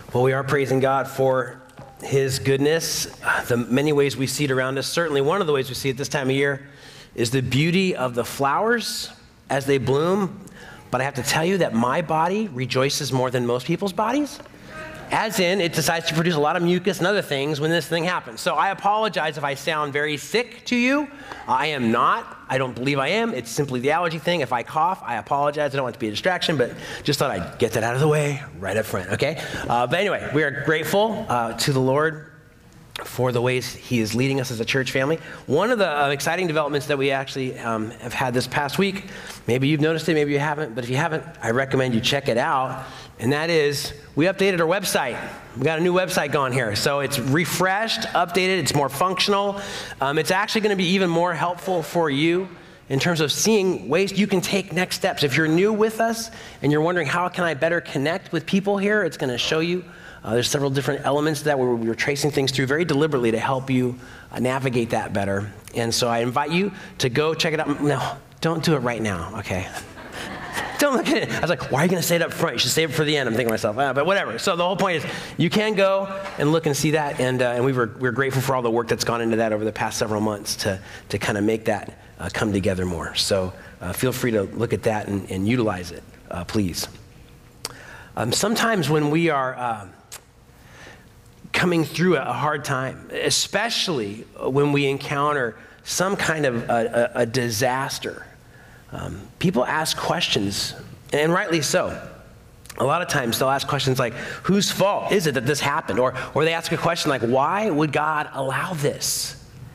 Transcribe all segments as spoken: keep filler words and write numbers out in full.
Well, we are praising God for his goodness, the many ways we see it around us. Certainly one of the ways we see it this time of year is the beauty of the flowers as they bloom. But I have to tell you that my body rejoices more than most people's bodies. As in, it decides to produce a lot of mucus and other things when this thing happens. So I apologize if I sound very sick to you. I am not. I don't believe I am. It's simply the allergy thing. If I cough, I apologize. I don't want it to be a distraction, but just thought I'd get that out of the way right up front, okay? Uh, but anyway, we are grateful uh, to the Lord for the ways he is leading us as a church family. One of the uh, exciting developments that we actually um, have had this past week, maybe you've noticed it, maybe you haven't, but if you haven't, I recommend you check it out. And that is, we updated our website. We got a new website going here. So it's refreshed, updated, it's more functional. Um, it's actually gonna be even more helpful for you in terms of seeing ways you can take next steps. If you're new with us and you're wondering how can I better connect with people here, it's gonna show you. Uh, there's several different elements to that where we were tracing things through very deliberately to help you uh, navigate that better. And so I invite you to go check it out. No, don't do it right now, okay? Don't look at it. I was like, why are you going to say it up front? You should save it for the end. I'm thinking to myself, ah, but whatever. So the whole point is you can go and look and see that. And, uh, and we were, we're grateful for all the work that's gone into that over the past several months to, to kind of make that uh, come together more. So uh, feel free to look at that and, and utilize it, uh, please. Um, sometimes when we are uh, coming through a hard time, especially when we encounter some kind of a, a, a disaster, Um, people ask questions, and rightly so. A lot of times they'll ask questions like, whose fault is it that this happened? Or, or they ask a question like, why would God allow this?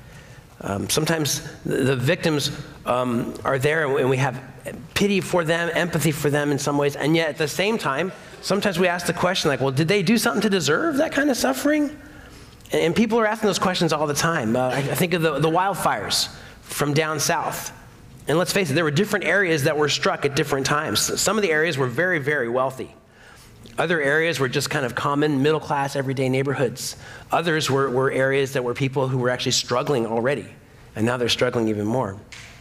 Um, sometimes the, the victims um, are there and we have pity for them, empathy for them in some ways, and yet at the same time, sometimes we ask the question like, well, did they do something to deserve that kind of suffering? And, and people are asking those questions all the time. Uh, I, I think of the, the wildfires from down south. And let's face it, there were different areas that were struck at different times. Some of the areas were very, very wealthy. Other areas were just kind of common, middle-class, everyday neighborhoods. Others were, were areas that were people who were actually struggling already, and now they're struggling even more.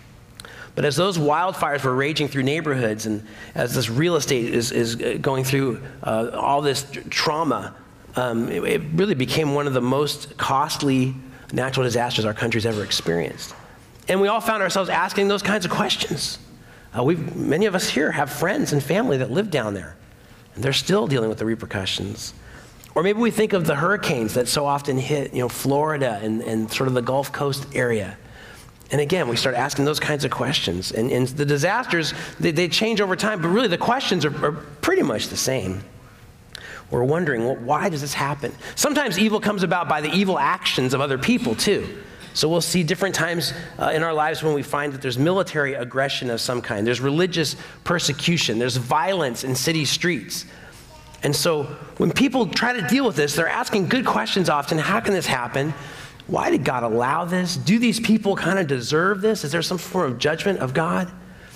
But as those wildfires were raging through neighborhoods, and as this real estate is, is going through uh, all this trauma, um, it, it really became one of the most costly natural disasters our country's ever experienced. And we all found ourselves asking those kinds of questions. Uh, we've, many of us here have friends and family that live down there, and they're still dealing with the repercussions. Or maybe we think of the hurricanes that so often hit, you know, Florida and, and sort of the Gulf Coast area. And again, we start asking those kinds of questions. And, and the disasters, they, they change over time, but really the questions are, are pretty much the same. We're wondering, well, why does this happen? Sometimes evil comes about by the evil actions of other people too. So we'll see different times uh, in our lives when we find that there's military aggression of some kind. There's religious persecution. There's violence in city streets. And so when people try to deal with this, they're asking good questions often. How can this happen? Why did God allow this? Do these people kind of deserve this? Is there some form of judgment of God?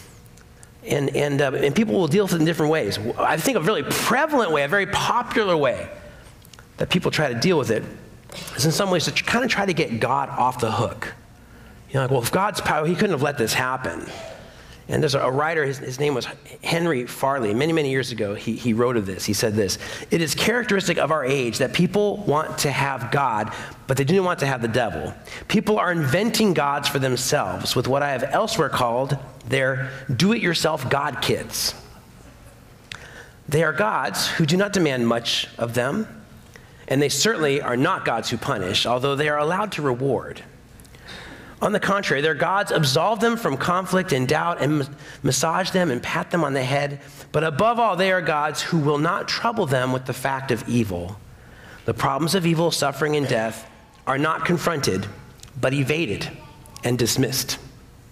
And, and, uh, and people will deal with it in different ways. I think a really prevalent way, a very popular way that people try to deal with it is in some ways to kind of try to get God off the hook. You know, like, well, if God's power, he couldn't have let this happen. And there's a, a writer, his, his name was Henry Farley. Many, many years ago, he, he wrote of this. He said this: "It is characteristic of our age that people want to have God, but they do not want to have the devil. People are inventing gods for themselves with what I have elsewhere called their do-it-yourself God kits. They are gods who do not demand much of them, and they certainly are not gods who punish, although they are allowed to reward. On the contrary, their gods absolve them from conflict and doubt and massage them and pat them on the head. But above all, they are gods who will not trouble them with the fact of evil. The problems of evil, suffering, and death are not confronted, but evaded and dismissed."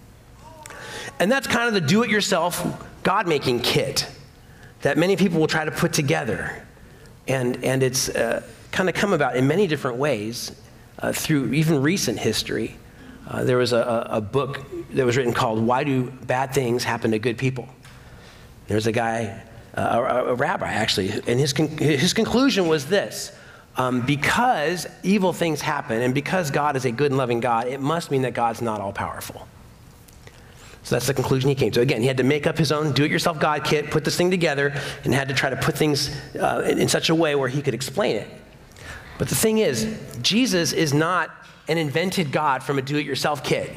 And that's kind of the do-it-yourself God-making kit that many people will try to put together. And, and it's uh, kind of come about in many different ways uh, through even recent history. Uh, there was a, a book that was written called "Why Do Bad Things Happen to Good People?" There's a guy, uh, a, a rabbi actually, and his, con- his conclusion was this: um, because evil things happen and because God is a good and loving God, it must mean that God's not all powerful. So that's the conclusion he came to. Again, he had to make up his own do-it-yourself God kit, put this thing together, and had to try to put things uh, in, in such a way where he could explain it. But the thing is, Jesus is not an invented God from a do-it-yourself kit.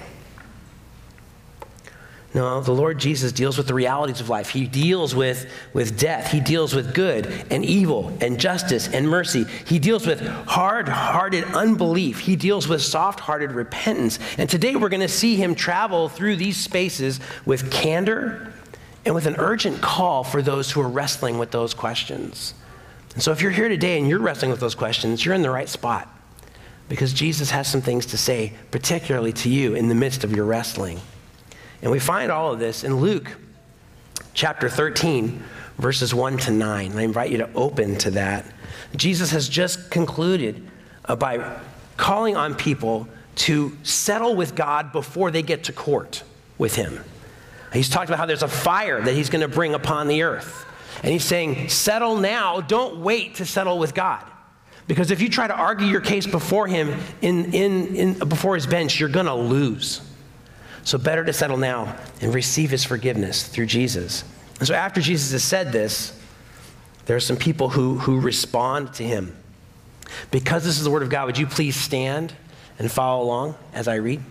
No, the Lord Jesus deals with the realities of life. He deals with, with death. He deals with good and evil and justice and mercy. He deals with hard-hearted unbelief. He deals with soft-hearted repentance. And today we're going to see him travel through these spaces with candor and with an urgent call for those who are wrestling with those questions. And so if you're here today and you're wrestling with those questions, you're in the right spot, because Jesus has some things to say, particularly to you in the midst of your wrestling. And we find all of this in Luke chapter thirteen, verses one to nine. And I invite you to open to that. Jesus has just concluded uh, by calling on people to settle with God before they get to court with him. He's talked about how there's a fire that he's going to bring upon the earth. And he's saying, settle now, don't wait to settle with God. Because if you try to argue your case before him, in, in, in, before his bench, you're going to lose. So better to settle now and receive his forgiveness through Jesus. And so after Jesus has said this, there are some people who, who respond to him. Because this is the word of God, would you please stand and follow along as I read?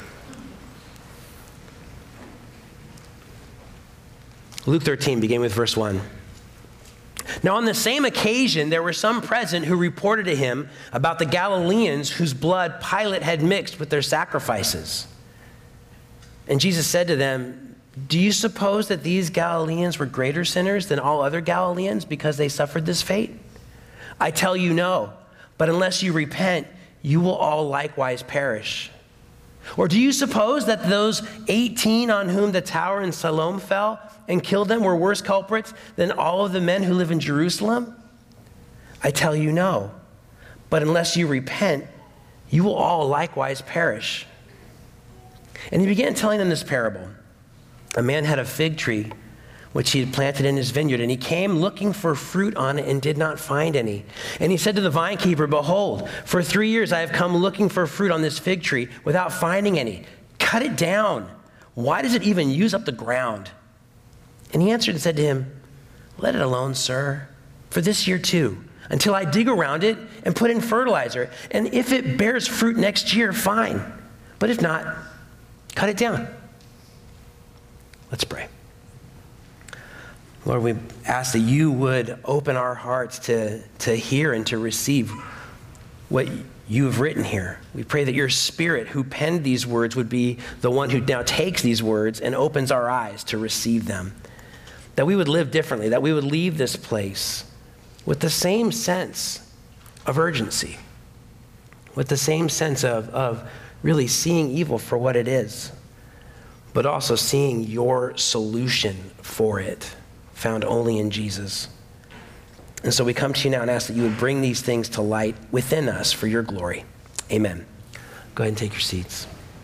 Luke thirteen, beginning with verse one. Now on the same occasion, there were some present who reported to him about the Galileans whose blood Pilate had mixed with their sacrifices. And Jesus said to them, do you suppose that these Galileans were greater sinners than all other Galileans because they suffered this fate? I tell you no, but unless you repent, you will all likewise perish. Or do you suppose that those eighteen on whom the tower in Siloam fell and killed them were worse culprits than all of the men who live in Jerusalem? I tell you no, but unless you repent, you will all likewise perish. And he began telling them this parable. A man had a fig tree which he had planted in his vineyard, and he came looking for fruit on it and did not find any. And he said to the vine keeper, behold, for three years I have come looking for fruit on this fig tree without finding any. Cut it down. Why does it even use up the ground? And he answered and said to him, let it alone, sir, for this year too, until I dig around it and put in fertilizer. And if it bears fruit next year, fine. But if not, cut it down. Let's pray. Lord, we ask that you would open our hearts to, to hear and to receive what you have written here. We pray that your Spirit who penned these words would be the one who now takes these words and opens our eyes to receive them. That we would live differently, that we would leave this place with the same sense of urgency, with the same sense of, of really seeing evil for what it is, but also seeing your solution for it, found only in Jesus. And so we come to you now and ask that you would bring these things to light within us for your glory. Amen. Go ahead and take your seats.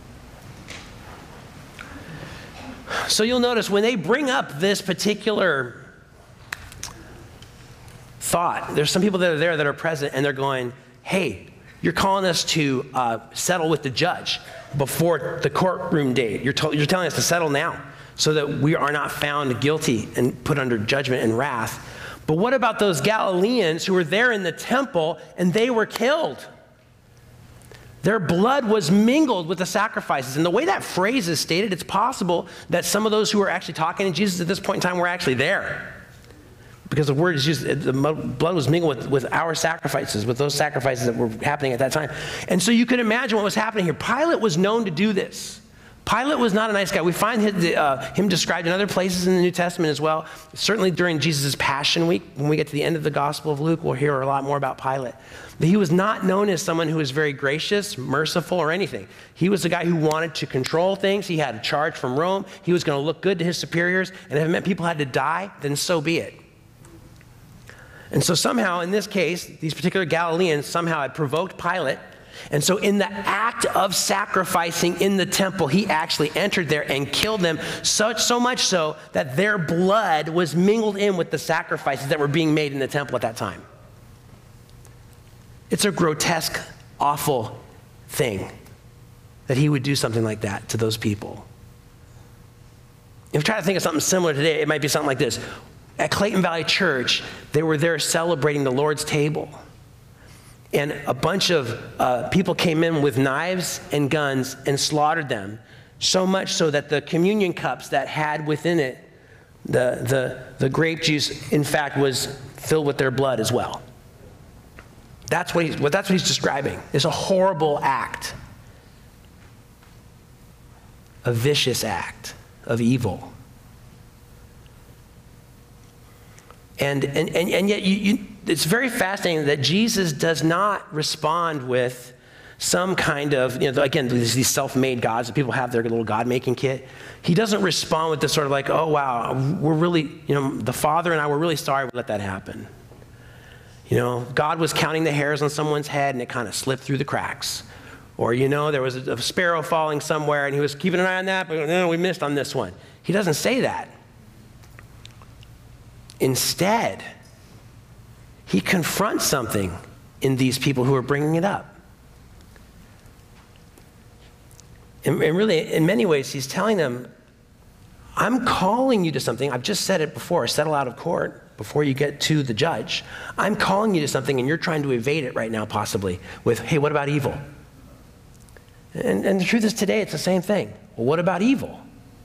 So you'll notice when they bring up this particular thought, there's some people that are there that are present and they're going, hey, you're calling us to uh, settle with the judge before the courtroom date. You're, to- you're telling us to settle now so that we are not found guilty and put under judgment and wrath. But what about those Galileans who were there in the temple and they were killed? Their blood was mingled with the sacrifices. And the way that phrase is stated, it's possible that some of those who were actually talking to Jesus at this point in time were actually there. Because the word is used, the blood was mingled with, with our sacrifices, with those sacrifices that were happening at that time. And so you could imagine what was happening here. Pilate was known to do this. Pilate was not a nice guy. We find his, uh, him described in other places in the New Testament as well. Certainly during Jesus' Passion Week, when we get to the end of the Gospel of Luke, we'll hear a lot more about Pilate. But he was not known as someone who was very gracious, merciful, or anything. He was a guy who wanted to control things. He had a charge from Rome. He was going to look good to his superiors. And if it meant people had to die, then so be it. And so somehow, in this case, these particular Galileans somehow had provoked Pilate. And so in the act of sacrificing in the temple, he actually entered there and killed them, such, so much so that their blood was mingled in with the sacrifices that were being made in the temple at that time. It's a grotesque, awful thing that he would do something like that to those people. If you try to think of something similar today, it might be something like this. At Clayton Valley Church, they were there celebrating the Lord's table. And a bunch of uh, people came in with knives and guns and slaughtered them, so much so that the communion cups that had within it the, the, the grape juice, in fact, was filled with their blood as well. That's what, he's, well, that's what he's describing. It's a horrible act, a vicious act of evil. And, and, and, and yet, you, you, it's very fascinating that Jesus does not respond with some kind of, you know, again, these self-made gods that people have their little God-making kit. He doesn't respond with this sort of like, oh, wow, we're really, you know, the Father and I were really sorry we let that happen. You know, God was counting the hairs on someone's head and it kind of slipped through the cracks. Or, you know, there was a, a sparrow falling somewhere and he was keeping an eye on that, but no, we missed on this one. He doesn't say that. Instead, he confronts something in these people who are bringing it up. And, and really, in many ways, he's telling them, I'm calling you to something. I've just said it before, settle out of court before you get to the judge. I'm calling you to something and you're trying to evade it right now, possibly, with, hey, what about evil? And, and the truth is today, it's the same thing. Well, what about evil?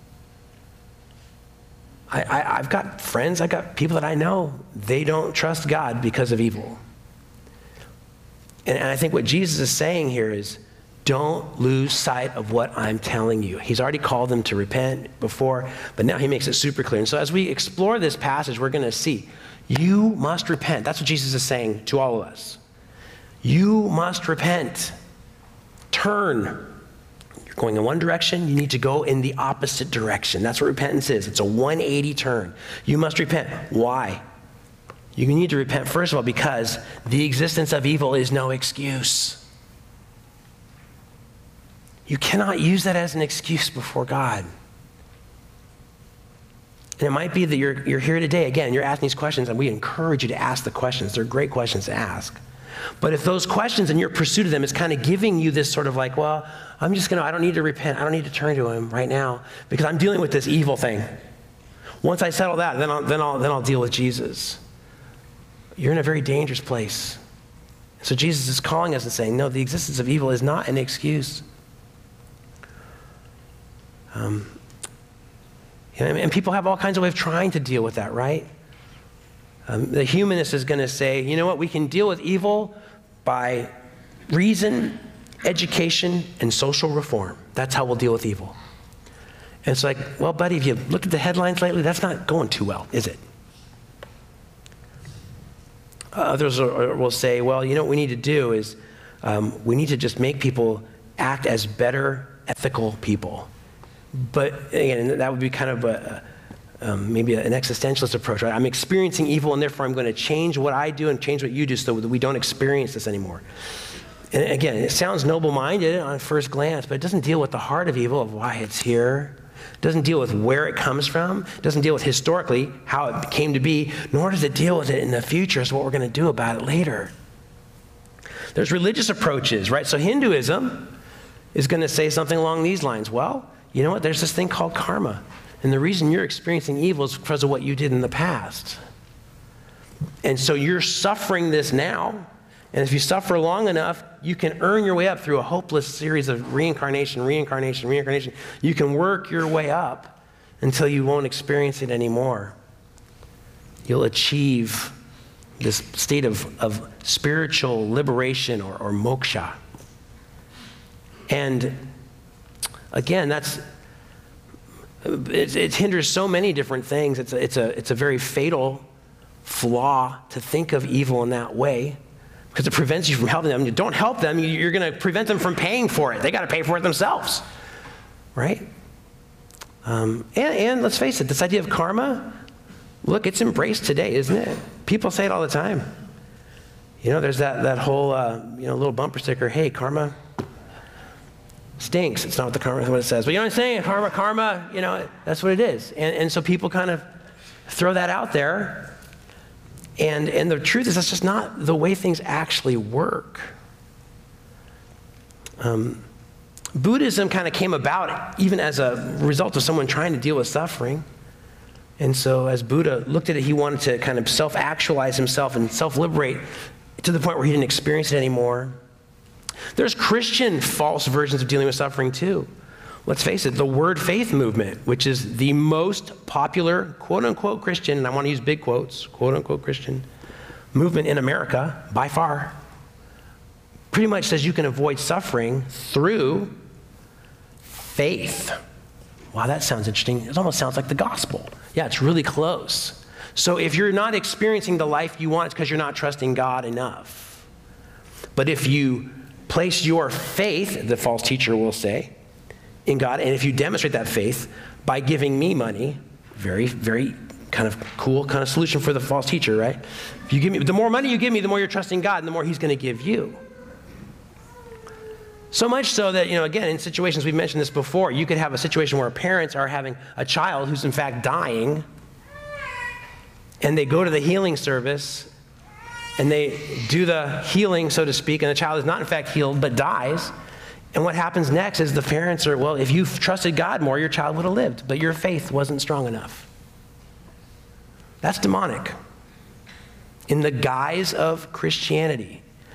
I, I, I've got friends, I've got people that I know, they don't trust God because of evil. And, and I think what Jesus is saying here is, don't lose sight of what I'm telling you. He's already called them to repent before, but now he makes it super clear. And so as we explore this passage, we're going to see, you must repent. That's what Jesus is saying to all of us. You must repent. Turn. You're going in one direction, you need to go in the opposite direction. That's what repentance is. It's a one eighty turn. You must repent. Why? You need to repent, first of all, because the existence of evil is no excuse. You cannot use that as an excuse before God. And it might be that you're, you're here today, again, you're asking these questions, and we encourage you to ask the questions. They're great questions to ask. But if those questions and your pursuit of them is kind of giving you this sort of like, well, I'm just going to, I don't need to repent. I don't need to turn to him right now because I'm dealing with this evil thing. Once I settle that, then I'll, then I'll, then I'll deal with Jesus. You're in a very dangerous place. So Jesus is calling us and saying, no, the existence of evil is not an excuse. Um, you know, and people have all kinds of ways of trying to deal with that, right? Um, the humanist is going to say, you know what, we can deal with evil by reason, education, and social reform. That's how we'll deal with evil. And it's like, well, buddy, if you looked at the headlines lately, that's not going too well, is it? Others are, will say, well, you know what we need to do is um, we need to just make people act as better, ethical people. But again, that would be kind of a, um, maybe an existentialist approach, right? I'm experiencing evil and therefore I'm going to change what I do and change what you do so that we don't experience this anymore. And again, it sounds noble-minded on first glance, but it doesn't deal with the heart of evil, of why it's here. It doesn't deal with where it comes from. It doesn't deal with historically how it came to be, nor does it deal with it in the future as what we're going to do about it later. There's religious approaches, right? So Hinduism is going to say something along these lines. Well, you know what? There's this thing called karma. And the reason you're experiencing evil is because of what you did in the past. And so you're suffering this now. And if you suffer long enough, you can earn your way up through a hopeless series of reincarnation, reincarnation, reincarnation. You can work your way up until you won't experience it anymore. You'll achieve this state of, of spiritual liberation or, or moksha. And again, that's it, it hinders so many different things. It's a, it's a, it's a very fatal flaw to think of evil in that way because it prevents you from helping them. You don't help them, you're going to prevent them from paying for it. They got to pay for it themselves, right? Um, and, and let's face it, this idea of karma, look, it's embraced today, isn't it? People say it all the time. You know, there's that, that whole, uh, you know, little bumper sticker, hey, karma stinks. It's not what the karma what it says. But you know what I'm saying? Karma, karma, you know, that's what it is. And, and so people kind of throw that out there. And, and the truth is that's just not the way things actually work. Um, Buddhism kind of came about even as a result of someone trying to deal with suffering. And so as Buddha looked at it, he wanted to kind of self-actualize himself and self-liberate to the point where he didn't experience it anymore. There's Christian false versions of dealing with suffering too. Let's face it, the Word Faith movement, which is the most popular quote-unquote Christian, and I want to use big quotes, quote-unquote Christian movement in America by far, pretty much says you can avoid suffering through faith. Wow, that sounds interesting. It almost sounds like the gospel. Yeah, it's really close. So if you're not experiencing the life you want, it's because you're not trusting God enough. But if you place your faith, the false teacher will say, in God, and if you demonstrate that faith by giving me money, very, very kind of cool kind of solution for the false teacher, right? If you give me, the more money you give me, the more you're trusting God, and the more he's going to give you. So much so that, you know, again, in situations, we've mentioned this before, you could have a situation where parents are having a child who's in fact dying, and they go to the healing service, and they do the healing, so to speak, and the child is not in fact healed, but dies. And what happens next is the parents are, well, if you trusted God more, your child would have lived, but your faith wasn't strong enough. That's demonic in the guise of Christianity.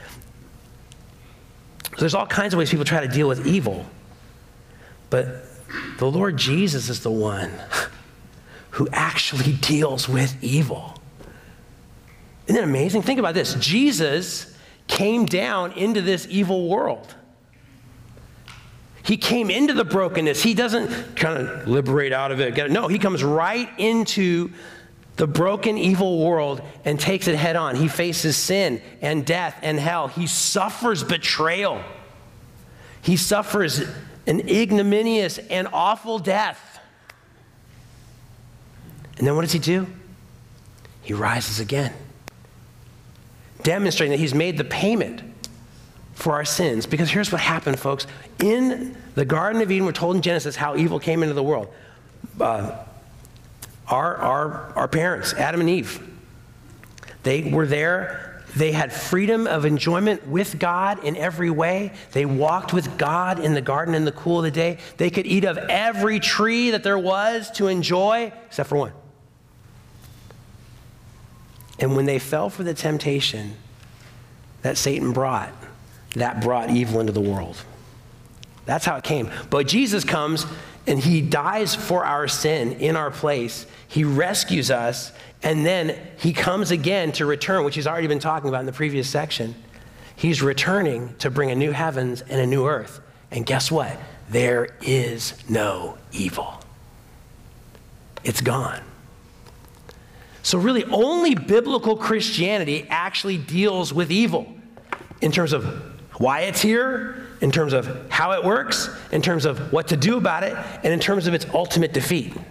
So there's all kinds of ways people try to deal with evil, but the Lord Jesus is the one who actually deals with evil. Isn't it amazing? Think about this. Jesus came down into this evil world. He came into the brokenness. He doesn't kind of liberate out of it. No, he comes right into the broken, evil world and takes it head on. He faces sin and death and hell. He suffers betrayal. He suffers an ignominious and awful death. And then what does he do? He rises again, demonstrating that he's made the payment for our sins. Because here's what happened, folks. In the Garden of Eden, we're told in Genesis how evil came into the world. Uh, Our, our, our parents, Adam and Eve, they were there. They had freedom of enjoyment with God in every way. They walked with God in the garden in the cool of the day. They could eat of every tree that there was to enjoy, except for one. And when they fell for the temptation that Satan brought, that brought evil into the world. That's how it came. But Jesus comes and he dies for our sin in our place. He rescues us, and then he comes again to return, which he's already been talking about in the previous section. He's returning to bring a new heavens and a new earth. And guess what? There is no evil. It's gone. So really, only biblical Christianity actually deals with evil in terms of why it's here, in terms of how it works, in terms of what to do about it, and in terms of its ultimate defeat. And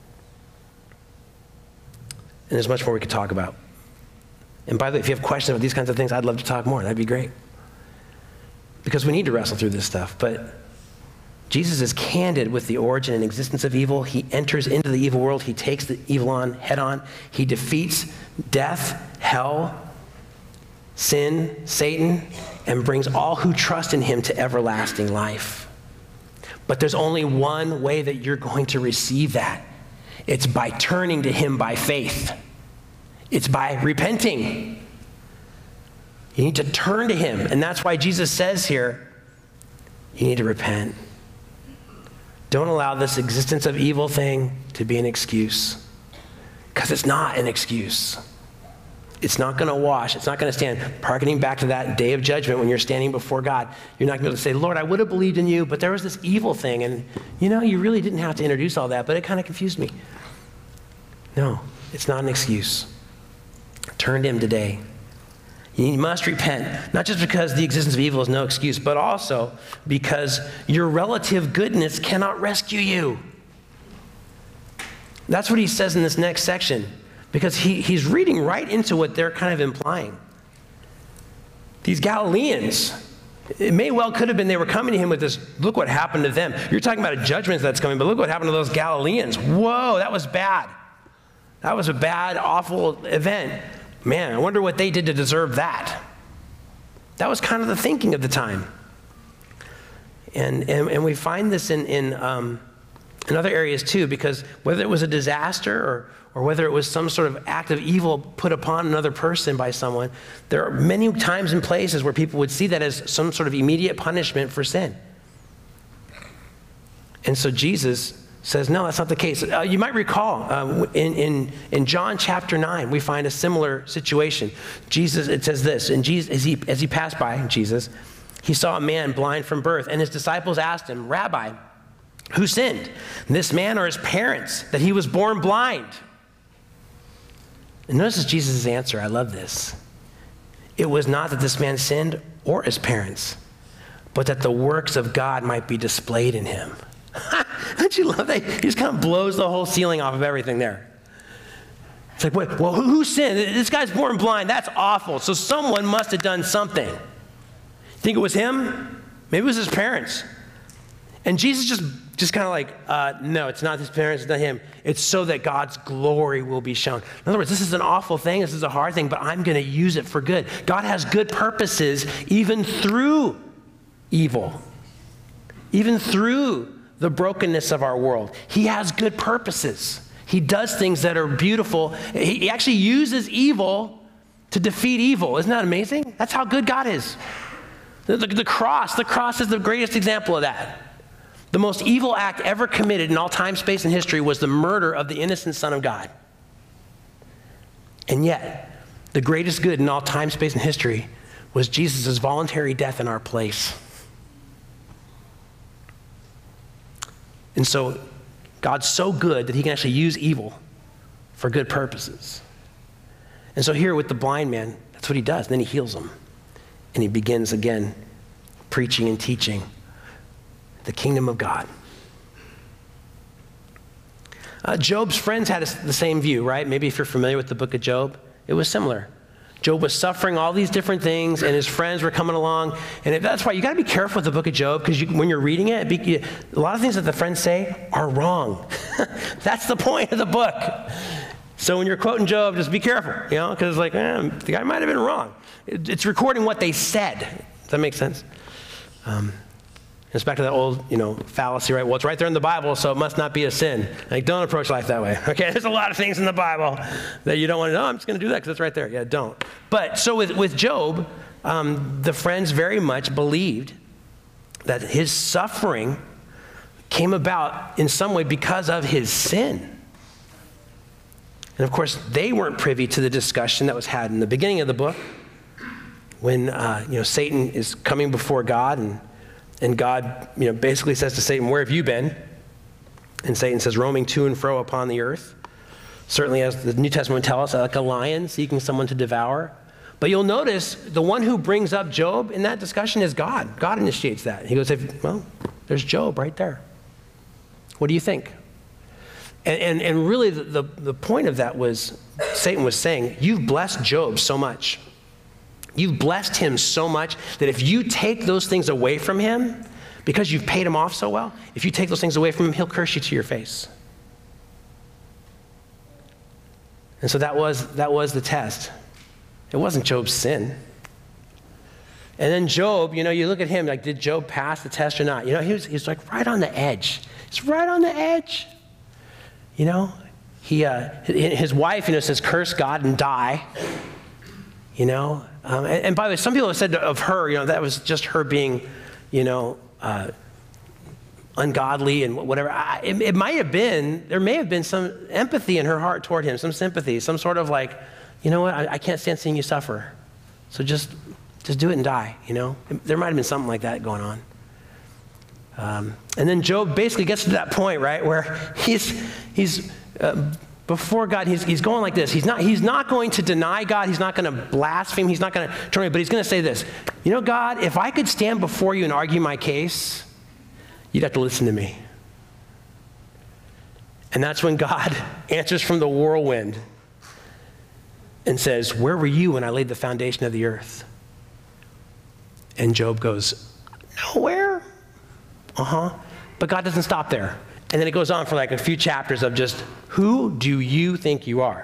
there's much more we could talk about. And by the way, if you have questions about these kinds of things, I'd love to talk more. That'd be great. Because we need to wrestle through this stuff. But Jesus is candid with the origin and existence of evil. He enters into the evil world. He takes the evil on head on. He defeats death, hell, sin, Satan, and brings all who trust in him to everlasting life. But there's only one way that you're going to receive that. It's by turning to him by faith. It's by repenting. You need to turn to him. And that's why Jesus says here, you need to repent. Don't allow this existence of evil thing to be an excuse. Because it's not an excuse. It's not going to wash. It's not going to stand. Hearkening back to that day of judgment when you're standing before God, you're not going to be able to say, Lord, I would have believed in you, but there was this evil thing. And, you know, you really didn't have to introduce all that, but it kind of confused me. No, it's not an excuse. Turn to him today. You must repent, not just because the existence of evil is no excuse, but also because your relative goodness cannot rescue you. That's what he says in this next section. Because he, he's reading right into what they're kind of implying. These Galileans, it may well could have been they were coming to him with this, look what happened to them. You're talking about a judgment that's coming, but look what happened to those Galileans. Whoa, that was bad. That was a bad, awful event. Man, I wonder what they did to deserve that. That was kind of the thinking of the time. And, and, and we find this in, in, um, in other areas too, because whether it was a disaster or, or whether it was some sort of act of evil put upon another person by someone, there are many times and places where people would see that as some sort of immediate punishment for sin. And so Jesus says, no, that's not the case. Uh, you might recall um, in, in, in John chapter nine, we find a similar situation. Jesus, it says this, and Jesus, as he, as he passed by, Jesus, he saw a man blind from birth, and his disciples asked him, Rabbi, who sinned, this man or his parents, that he was born blind? And notice Jesus' answer. I love this. It was not that this man sinned or his parents, but that the works of God might be displayed in him. Don't you love that? He just kind of blows the whole ceiling off of everything there. It's like, wait, well, who, who sinned? This guy's born blind. That's awful. So someone must have done something. Think it was him? Maybe it was his parents. And Jesus just, just kind of like, uh, no, it's not his parents, it's not him. It's so that God's glory will be shown. In other words, this is an awful thing, this is a hard thing, but I'm going to use it for good. God has good purposes even through evil, even through the brokenness of our world. He has good purposes. He does things that are beautiful. He actually uses evil to defeat evil. Isn't that amazing? That's how good God is. The, the, the cross, the cross is the greatest example of that. The most evil act ever committed in all time, space, and history was the murder of the innocent Son of God. And yet, the greatest good in all time, space, and history was Jesus' voluntary death in our place. And so, God's so good that he can actually use evil for good purposes. And so here with the blind man, that's what he does. And then he heals him. And he begins again preaching and teaching the kingdom of God. Uh, Job's friends had a, the same view, right? Maybe if you're familiar with the book of Job, it was similar. Job was suffering all these different things, and his friends were coming along. And it, that's why you got to be careful with the book of Job, because when you're reading it, be, you, a lot of things that the friends say are wrong. That's the point of the book. So when you're quoting Job, just be careful, you know, because like, eh, the guy might have been wrong. It, it's recording what they said. Does that make sense? Um, it's back to that old, you know, fallacy, right? Well, it's right there in the Bible, so it must not be a sin. Like, don't approach life that way, okay? There's a lot of things in the Bible that you don't want to know. I'm just going to do that because it's right there. Yeah, don't. But so with, with Job, um, the friends very much believed that his suffering came about in some way because of his sin. And of course, they weren't privy to the discussion that was had in the beginning of the book when, uh, you know, Satan is coming before God and And God, you know, basically says to Satan, where have you been? And Satan says, roaming to and fro upon the earth. Certainly, as the New Testament tells us, like a lion seeking someone to devour. But you'll notice the one who brings up Job in that discussion is God. God initiates that. He goes, well, there's Job right there. What do you think? And, and, and really, the, the, the point of that was Satan was saying, you've blessed Job so much. You've blessed him so much that if you take those things away from him, because you've paid him off so well, if you take those things away from him, he'll curse you to your face. And so that was, that was the test. It wasn't Job's sin. And then Job, you know, you look at him, like, did Job pass the test or not? You know, he was, he was like right on the edge. He's right on the edge. You know, he, uh, his wife, you know, says, curse God and die. You know, um, and, and by the way, some people have said of her, you know, that was just her being, you know, uh, ungodly and whatever. I, it, it might have been, there may have been some empathy in her heart toward him, some sympathy, some sort of like, you know what, I, I can't stand seeing you suffer. So just, just do it and die, you know. There might have been something like that going on. Um, and then Job basically gets to that point, right, where he's, he's, uh, before God, he's, he's going like this. He's not, he's not going to deny God. He's not going to blaspheme. He's not going to turn away, but he's going to say this. You know, God, if I could stand before you and argue my case, you'd have to listen to me. And that's when God answers from the whirlwind and says, where were you when I laid the foundation of the earth? And Job goes, nowhere. Uh-huh. But God doesn't stop there. And then it goes on for like a few chapters of just, who do you think you are?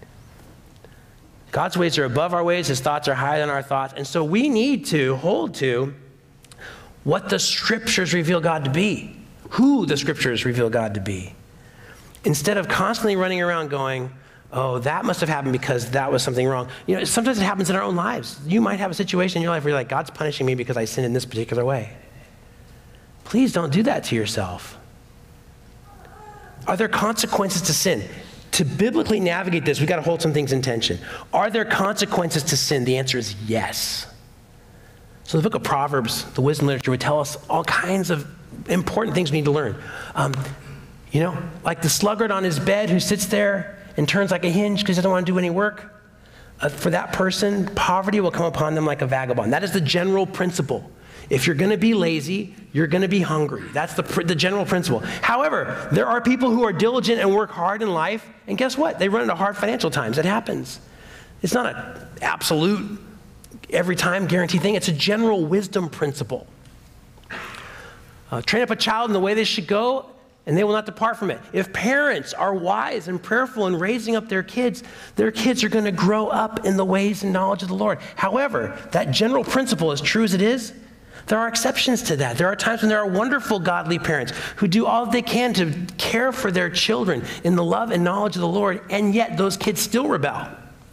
God's ways are above our ways. His thoughts are higher than our thoughts. And so we need to hold to what the scriptures reveal God to be, who the scriptures reveal God to be, instead of constantly running around going, oh, that must have happened because that was something wrong. You know, sometimes it happens in our own lives. You might have a situation in your life where you're like, God's punishing me because I sinned in this particular way. Please don't do that to yourself. Are there consequences to sin? To biblically navigate this, we've got to hold some things in tension. Are there consequences to sin? The answer is yes. So the book of Proverbs, the wisdom literature, would tell us all kinds of important things we need to learn. Um, you know, like the sluggard on his bed who sits there and turns like a hinge because he doesn't want to do any work. Uh, for that person, poverty will come upon them like a vagabond. That is the general principle. If you're going to be lazy, you're going to be hungry. That's the, the general principle. However, there are people who are diligent and work hard in life, and guess what? They run into hard financial times. It happens. It's not an absolute, every time guaranteed thing. It's a general wisdom principle. Uh, train up a child in the way they should go, and they will not depart from it. If parents are wise and prayerful in raising up their kids, their kids are going to grow up in the ways and knowledge of the Lord. However, that general principle, as true as it is, there are exceptions to that. There are times when there are wonderful godly parents who do all they can to care for their children in the love and knowledge of the Lord, and yet those kids still rebel.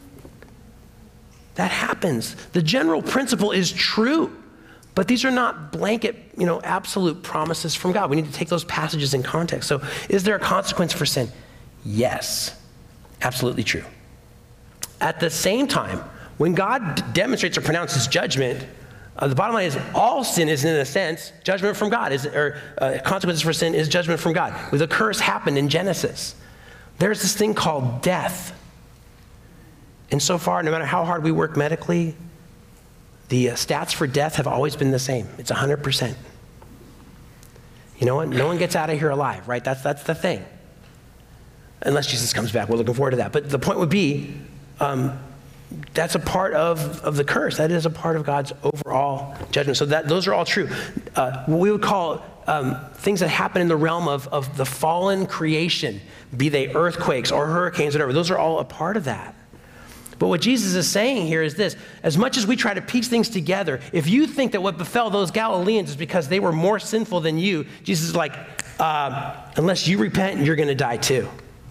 That happens. The general principle is true, but these are not blanket, you know, absolute promises from God. We need to take those passages in context. So is there a consequence for sin? Yes, absolutely true. At the same time, when God demonstrates or pronounces judgment, Uh, the bottom line is all sin is, in a sense, judgment from God, is, or uh, consequences for sin is judgment from God. Well, the curse happened in Genesis. There's this thing called death. And so far, no matter how hard we work medically, the uh, stats for death have always been the same. It's one hundred percent. You know what? No one gets out of here alive, right? That's, that's the thing. Unless Jesus comes back. We're looking forward to that. But the point would be, um, that's a part of, of the curse. That is a part of God's overall judgment. So that those are all true. Uh, what we would call um, things that happen in the realm of, of the fallen creation, be they earthquakes or hurricanes, whatever, those are all a part of that. But what Jesus is saying here is this: as much as we try to piece things together, if you think that what befell those Galileans is because they were more sinful than you, Jesus is like, uh, unless you repent, you're going to die too.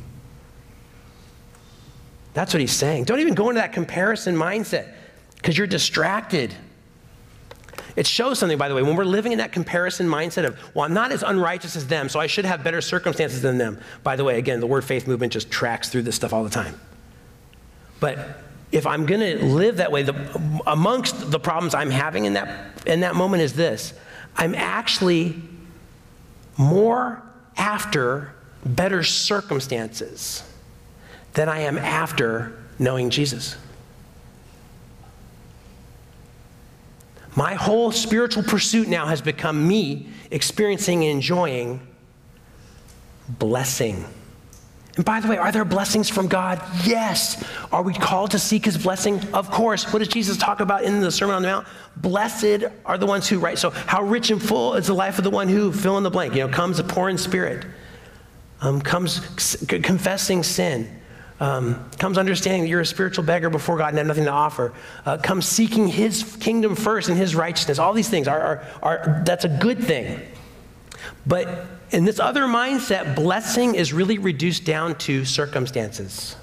That's what he's saying. Don't even go into that comparison mindset because you're distracted. It shows something, by the way, when we're living in that comparison mindset of, well, I'm not as unrighteous as them, so I should have better circumstances than them. By the way, again, the word faith movement just tracks through this stuff all the time. But if I'm going to live that way, the, amongst the problems I'm having in that, in that moment is this: I'm actually more after better circumstances than I am after knowing Jesus. My whole spiritual pursuit now has become me experiencing and enjoying blessing. And by the way, are there blessings from God? Yes. Are we called to seek his blessing? Of course. What does Jesus talk about in the Sermon on the Mount? Blessed are the ones who, right? So how rich and full is the life of the one who, fill in the blank, you know, comes poor in spirit, um, comes c- confessing sin, Um, comes understanding that you're a spiritual beggar before God and have nothing to offer. Uh, comes seeking his kingdom first and his righteousness. All these things are, are, are, that's a good thing. But in this other mindset, blessing is really reduced down to circumstances.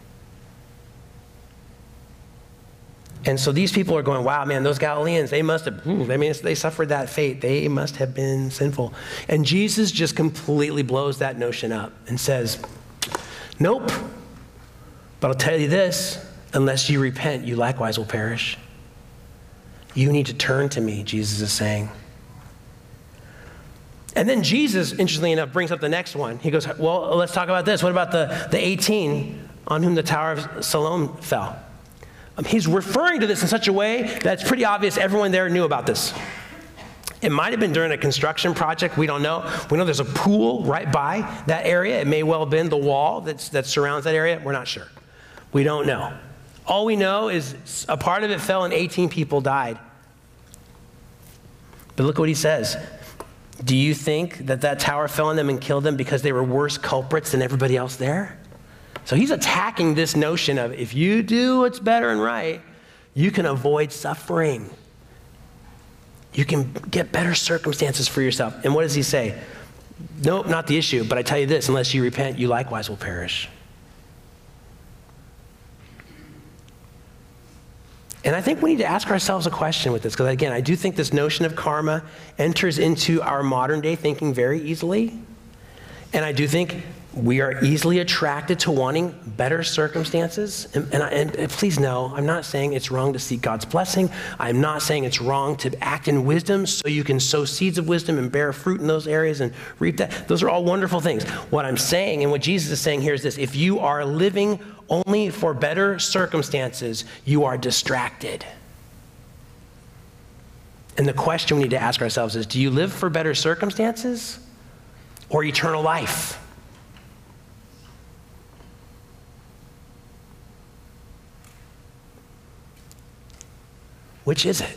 And so these people are going, wow, man, those Galileans, they must have, ooh, I mean, they suffered that fate. They must have been sinful. And Jesus just completely blows that notion up and says, nope. But I'll tell you this: unless you repent, you likewise will perish. You need to turn to me, Jesus is saying. And then Jesus, interestingly enough, brings up the next one. He goes, well, let's talk about this. What about the, the eighteen on whom the Tower of Siloam fell? Um, he's referring to this in such a way that's pretty obvious everyone there knew about this. It might have been during a construction project. We don't know. We know there's a pool right by that area. It may well have been the wall that's, that surrounds that area. We're not sure. We don't know. All we know is a part of it fell and eighteen people died. But look what he says. Do you think that that tower fell on them and killed them because they were worse culprits than everybody else there? So he's attacking this notion of if you do what's better and right, you can avoid suffering. You can get better circumstances for yourself. And what does he say? Nope, not the issue, but I tell you this, unless you repent, you likewise will perish. And I think we need to ask ourselves a question with this, because again, I do think this notion of karma enters into our modern day thinking very easily. And I do think we are easily attracted to wanting better circumstances. And, and, I, and please know, I'm not saying it's wrong to seek God's blessing. I'm not saying it's wrong to act in wisdom so you can sow seeds of wisdom and bear fruit in those areas and reap that. Those are all wonderful things. What I'm saying and what Jesus is saying here is this: if you are living only for better circumstances, you are distracted. And the question we need to ask ourselves is, do you live for better circumstances or eternal life? Which is it?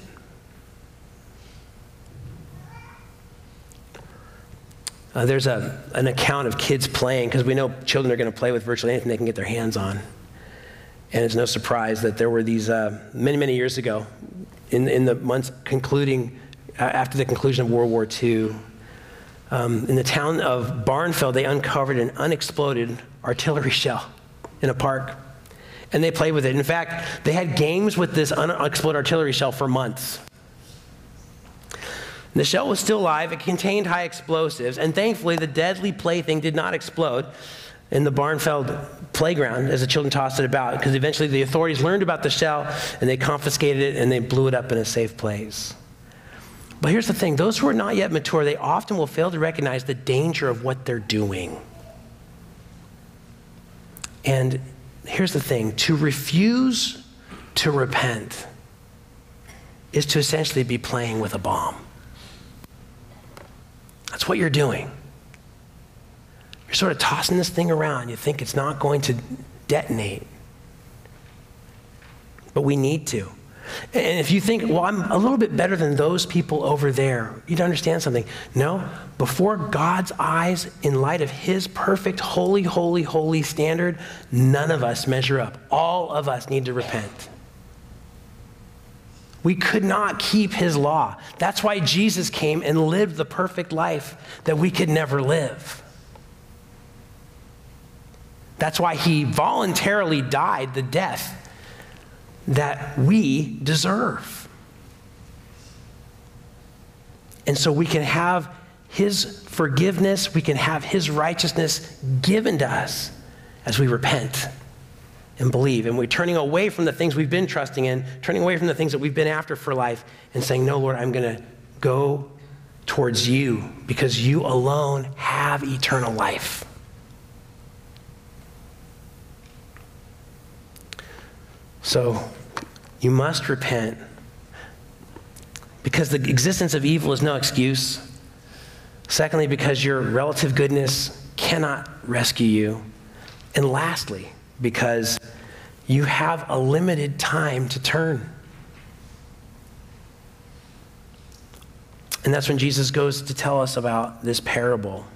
Uh, there's a, an account of kids playing, because we know children are going to play with virtually anything they can get their hands on. And it's no surprise that there were these, uh, many, many years ago, in, in the months concluding, uh, after the conclusion of World War Two, um, in the town of Barnfield, they uncovered an unexploded artillery shell in a park. And they played with it. In fact, they had games with this unexploded artillery shell for months. The shell was still live. It contained high explosives. And thankfully, the deadly plaything did not explode in the Barnfield playground as the children tossed it about, because eventually the authorities learned about the shell and they confiscated it and they blew it up in a safe place. But here's the thing. Those who are not yet mature, they often will fail to recognize the danger of what they're doing. And here's the thing, to refuse to repent is to essentially be playing with a bomb. That's what you're doing. You're sort of tossing this thing around. You think it's not going to detonate. But we need to. And if you think, well, I'm a little bit better than those people over there, you'd understand something. No, before God's eyes, in light of his perfect, holy, holy, holy standard, none of us measure up. All of us need to repent. We could not keep his law. That's why Jesus came and lived the perfect life that we could never live. That's why he voluntarily died the death that we deserve. And so we can have his forgiveness, we can have his righteousness given to us as we repent and believe. And we're turning away from the things we've been trusting in, turning away from the things that we've been after for life, and saying, no, Lord, I'm going to go towards you because you alone have eternal life. So you must repent, because the existence of evil is no excuse. Secondly, because your relative goodness cannot rescue you. And lastly, because you have a limited time to turn. And that's when Jesus goes to tell us about this parable.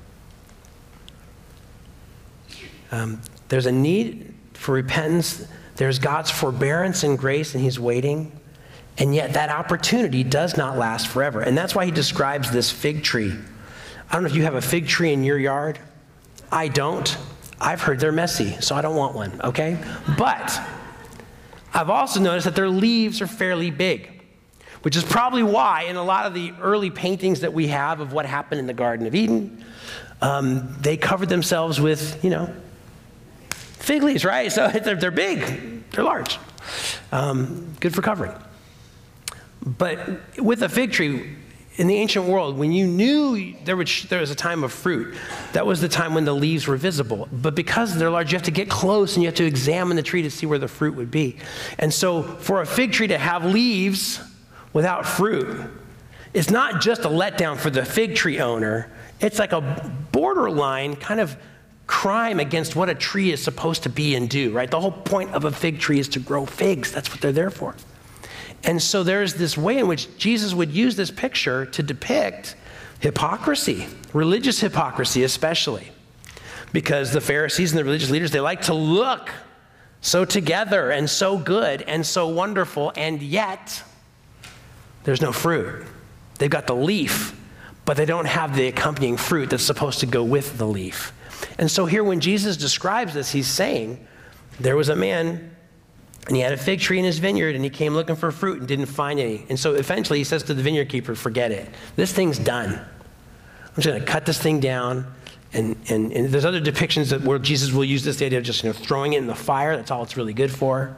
Um, there's a need for repentance. There's God's forbearance and grace, and he's waiting. And yet that opportunity does not last forever. And that's why he describes this fig tree. I don't know if you have a fig tree in your yard. I don't. I've heard they're messy, so I don't want one, okay? But I've also noticed that their leaves are fairly big, which is probably why in a lot of the early paintings that we have of what happened in the Garden of Eden, um, they covered themselves with, you know, fig leaves, right? So they're, they're big, they're large. Um, good for covering. But with a fig tree, in the ancient world, when you knew there, would, there was a time of fruit, that was the time when the leaves were visible. But because they're large, you have to get close and you have to examine the tree to see where the fruit would be. And so for a fig tree to have leaves without fruit, it's not just a letdown for the fig tree owner. It's like a borderline kind of crime against what a tree is supposed to be and do, right? The whole point of a fig tree is to grow figs. That's what they're there for. And so there's this way in which Jesus would use this picture to depict hypocrisy, religious hypocrisy especially, because the Pharisees and the religious leaders, they like to look so together and so good and so wonderful, and yet there's no fruit. They've got the leaf, but they don't have the accompanying fruit that's supposed to go with the leaf. And so here when Jesus describes this, he's saying, there was a man, and he had a fig tree in his vineyard, and he came looking for fruit and didn't find any. And so eventually he says to the vineyard keeper, forget it. This thing's done. I'm just going to cut this thing down. And, and, and there's other depictions that where Jesus will use this idea of just, you know, throwing it in the fire. That's all it's really good for.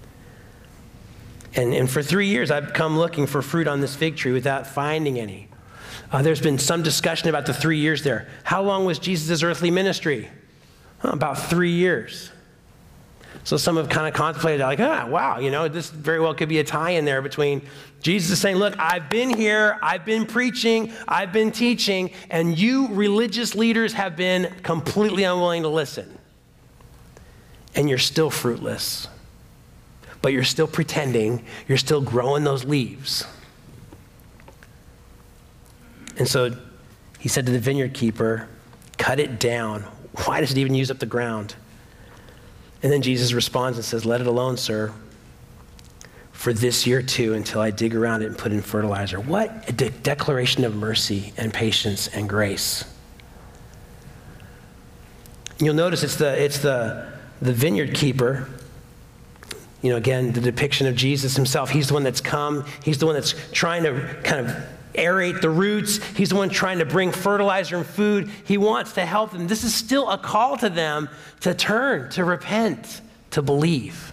And, and for three years, I've come looking for fruit on this fig tree without finding any. Uh, there's been some discussion about the three years there. How long was Jesus' earthly ministry? Huh, about three years. So some have kind of contemplated, like, ah, wow, you know, this very well could be a tie-in there between Jesus saying, look, I've been here, I've been preaching, I've been teaching, and you religious leaders have been completely unwilling to listen. And you're still fruitless. But you're still pretending, you're still growing those leaves. And so he said to the vineyard keeper, cut it down. Why does it even use up the ground? And then Jesus responds and says, let it alone, sir, for this year too, until I dig around it and put in fertilizer. What a de- declaration of mercy and patience and grace. You'll notice it's the, it's the, the vineyard keeper. You know, again, the depiction of Jesus himself. He's the one that's come. He's the one that's trying to kind of aerate the roots. He's the one trying to bring fertilizer and food. He wants to help them. This is still a call to them to turn, to repent, to believe.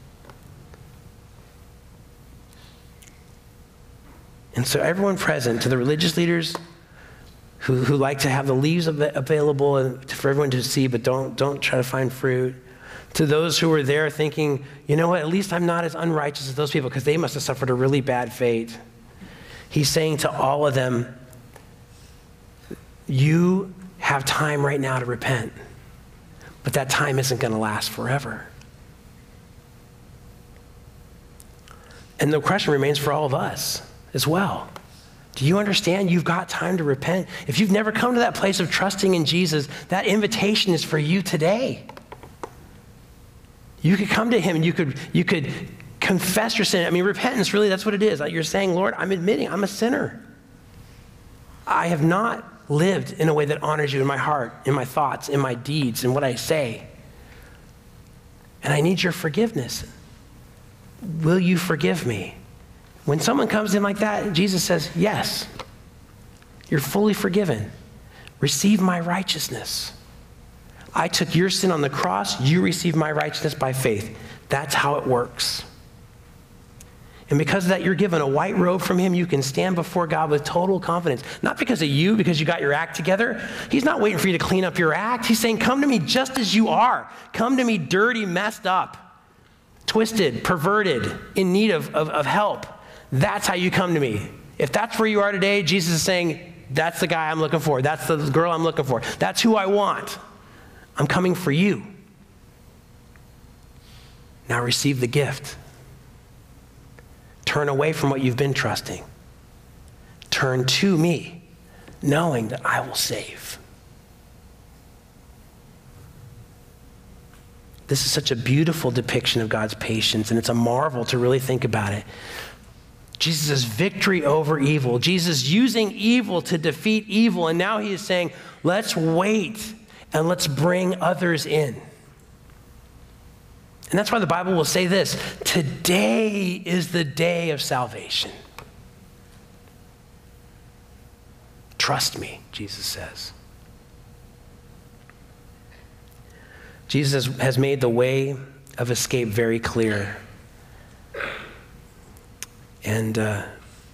And so everyone present, to the religious leaders who, who like to have the leaves av- available and for everyone to see, but don't, don't try to find fruit. To those who were there thinking, you know what, at least I'm not as unrighteous as those people because they must have suffered a really bad fate. He's saying to all of them, you have time right now to repent, but that time isn't going to last forever. And the question remains for all of us as well. Do you understand you've got time to repent? If you've never come to that place of trusting in Jesus, that invitation is for you today. You could come to him and you could, you could confess your sin. I mean, repentance, really, that's what it is. You're saying, Lord, I'm admitting I'm a sinner. I have not lived in a way that honors you in my heart, in my thoughts, in my deeds, in what I say. And I need your forgiveness. Will you forgive me? When someone comes in like that, Jesus says, yes, you're fully forgiven. Receive my righteousness. I took your sin on the cross. You receive my righteousness by faith. That's how it works. And because of that, you're given a white robe from him. You can stand before God with total confidence. Not because of you, because you got your act together. He's not waiting for you to clean up your act. He's saying, come to me just as you are. Come to me dirty, messed up, twisted, perverted, in need of, of, of help. That's how you come to me. If that's where you are today, Jesus is saying, that's the guy I'm looking for. That's the girl I'm looking for. That's who I want. I'm coming for you. Now receive the gift. Turn away from what you've been trusting. Turn to me, knowing that I will save. This is such a beautiful depiction of God's patience, and it's a marvel to really think about it. Jesus' victory over evil, Jesus using evil to defeat evil, and now he is saying, let's wait and let's bring others in. And that's why the Bible will say this, today is the day of salvation. Trust me, Jesus says. Jesus has made the way of escape very clear. And, uh,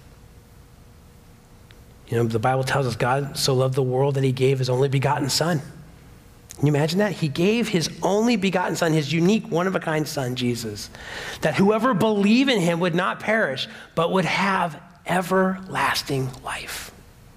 you know, the Bible tells us God so loved the world that he gave his only begotten son. Can you imagine that? He gave his only begotten son, his unique, one-of-a-kind son, Jesus, that whoever believed in him would not perish, but would have everlasting life.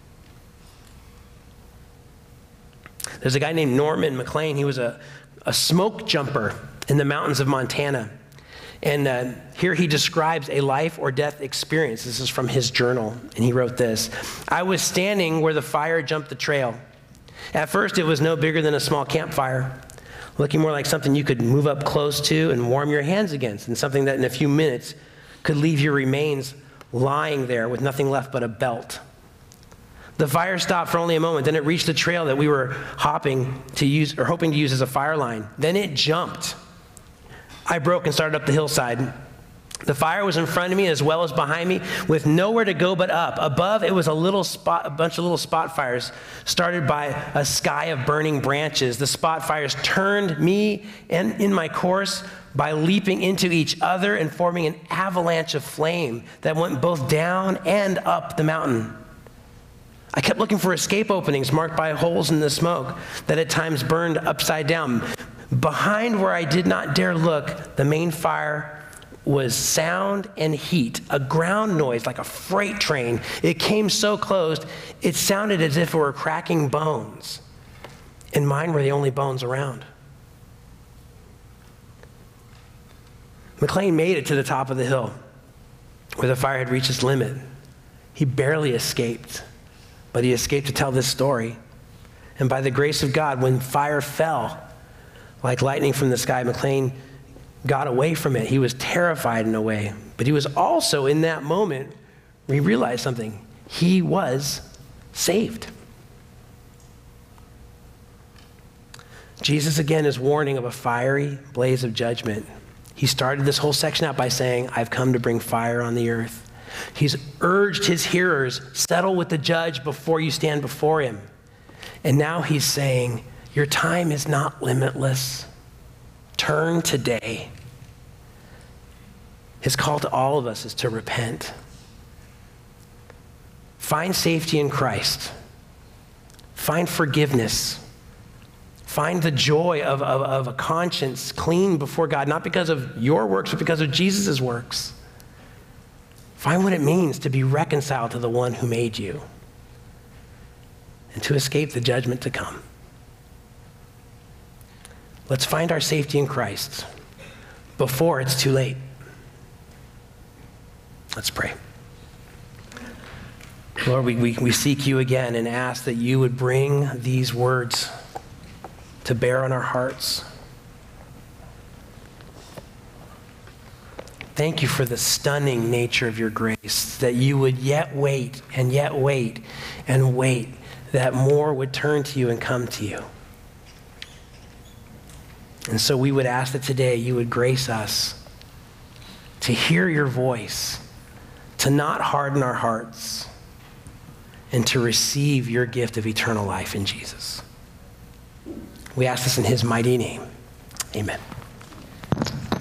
There's a guy named Norman McLean. He was a, a smoke jumper in the mountains of Montana. And uh, here he describes a life or death experience. This is from his journal, and he wrote this. I was standing where the fire jumped the trail. At first, it was no bigger than a small campfire, looking more like something you could move up close to and warm your hands against, and something that in a few minutes could leave your remains lying there with nothing left but a belt. The fire stopped for only a moment. Then it reached the trail that we were hopping to use or hoping to use as a fire line. Then it jumped. I broke and started up the hillside. The fire was in front of me as well as behind me, with nowhere to go but up. Above, it was a little spot, a bunch of little spot fires started by a sky of burning branches. The spot fires turned me and in my course by leaping into each other and forming an avalanche of flame that went both down and up the mountain. I kept looking for escape openings marked by holes in the smoke that at times burned upside down. Behind where I did not dare look, the main fire was sound and heat, a ground noise like a freight train. It came so close, it sounded as if it were cracking bones. And mine were the only bones around. McLean made it to the top of the hill where the fire had reached its limit. He barely escaped, but he escaped to tell this story. And by the grace of God, when fire fell like lightning from the sky, McLean got away from it. He was terrified in a way, but he was also in that moment, he realized something. He was saved. Jesus again is warning of a fiery blaze of judgment. He started this whole section out by saying, I've come to bring fire on the earth. He's urged his hearers, settle with the judge before you stand before him. And now he's saying, your time is not limitless. Turn today. His call to all of us is to repent. Find safety in Christ. Find forgiveness. Find the joy of, of, of a conscience clean before God, not because of your works, but because of Jesus' works. Find what it means to be reconciled to the one who made you and to escape the judgment to come. Let's find our safety in Christ before it's too late. Let's pray. Lord, we, we, we seek you again and ask that you would bring these words to bear on our hearts. Thank you for the stunning nature of your grace, that you would yet wait and yet wait and wait, that more would turn to you and come to you. And so we would ask that today you would grace us to hear your voice, to not harden our hearts, and to receive your gift of eternal life in Jesus. We ask this in his mighty name. Amen.